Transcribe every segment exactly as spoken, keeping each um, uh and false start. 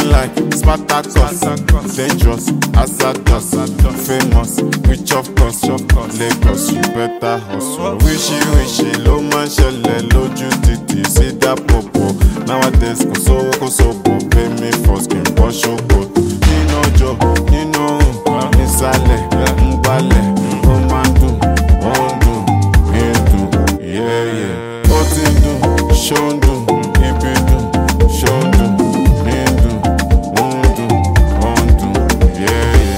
like Spartacus, dangerous, hazardous, famous, rich of course, Lagos, you better hustle. Wishy wishy, low man ṣẹlẹ̀ lójú títì, see that popo. Nowadays, kò sówó kò sóbò, pay me for skin, bọ́ ṣòkò. Nínú ọjọ́, nínú òun, nísàlẹ̀, ń gbálẹ̀, ó máa ń dùn, ó ń dùn, ń dùn, yeah yeah. Ó ti ń dùn, ṣó ń dùn, ibi dùn, ṣó ń dùn, ń dùn, ó ń dùn, ó ń dùn, yeah yeah.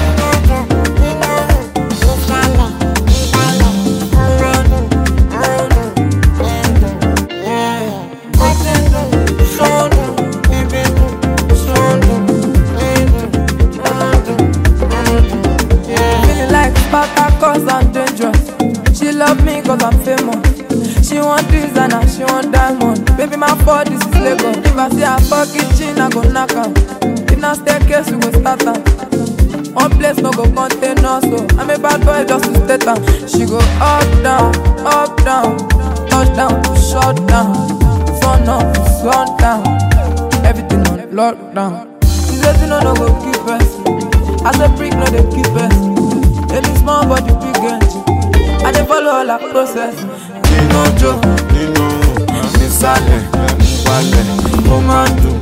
Cause I'm dangerous. She love me cause I'm famous. She want designer, she want diamond. Baby, my fault, this is Lagos. If I see her for kitchen, I go knock her. If not staircase, we go start her. One place no go contain us, so I'm a bad boy just to state her. She go up, down, up, down, touchdown, shut down, sun up, sun down, everything on lockdown. She says you know no go keep us. As a brick, no they keep us. Baby small but the big energy. I dey follow all her process. Nínú ọjọ́, nínú òun, nísàlẹ̀, ń gbálẹ̀, ó máa ń dùn.